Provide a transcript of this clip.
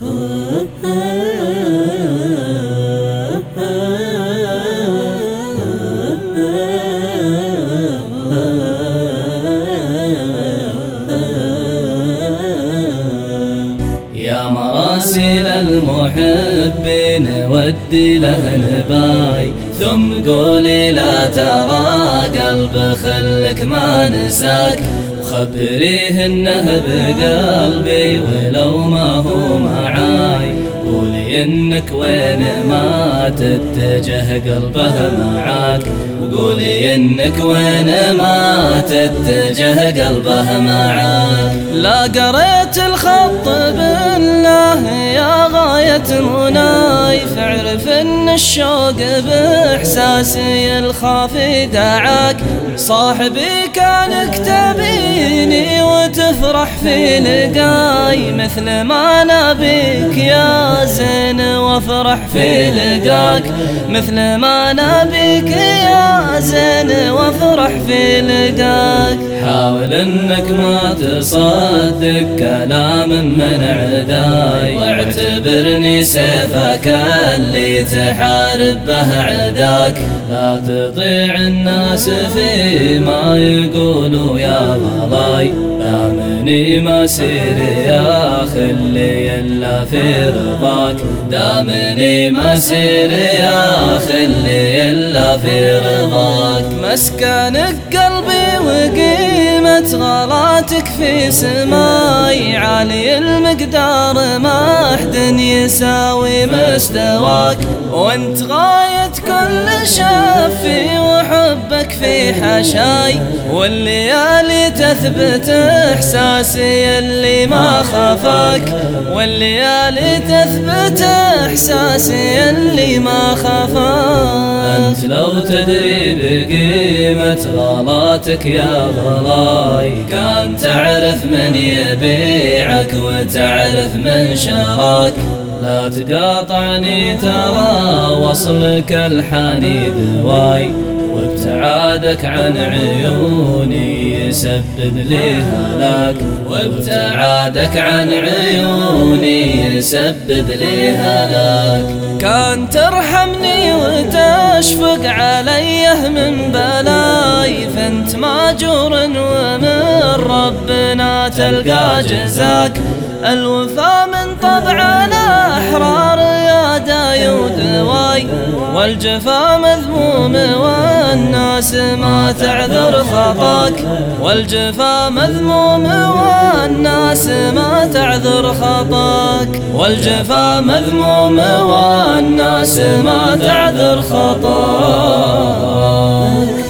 يا مراسل المحبين ودي له الباي، ثم قولي لا ترى قلب خلك ما نساك، خبريه انه بقلبي ولو ما هو معاي، قولي انك وين ما تتجه قلبه معاك، قولي انك وين ما تتجه قلبه معاك. لا قريت الخط بالله يا غاية مناي، فاعرف ان الشوق باحساسي الخافي دعاك، صاحبي كانك تبيني وتفرح في لقاي، مثل ما انا بك يا زين وافرح في لقاك، مثل ما انا بك يا زين وافرح في لقاك. حاول انك ما تصدق كلام من عداي، واعتبرني سيفك اللي تحارب به عداك، لا تطيع الناس فيما يقولوا يا غلاي، دامني ما سير يا خلي الا في رضاك، دامني ما سير يا خلي الا في رضاك. مسكنك قلبي وقيمة غلاتك في سماي، عالي المقدار ما احد يساوي مستواك، وانت غاية كل شافي وحبك في حشاي، والليالي تثبت احساسي اللي ما خفاك، والليالي تثبت احساسي اللي ما خفاك. انت لو تدري بقيمة غلاتك يا غلاي، كان تعرف من يبيعك وتعرف من شراك، لا تقاطعني ترى وصلك الحاني دواي، وابتعادك عن عيوني يسبب لي هلاك، وابتعادك عن عيوني يسبب لي هلاك. كان ترحمني وتشفق عليه من بلاي، فانت ماجور ومن ربنا تلقى جزاك، الوفا من طبع الأحرار يا دايود واي، والجفا مذموم والناس ما تعذر خطاك، والجفا مذموم والناس ما تعذر خطاك، والجفا مذموم والناس ما تعذر خطاك.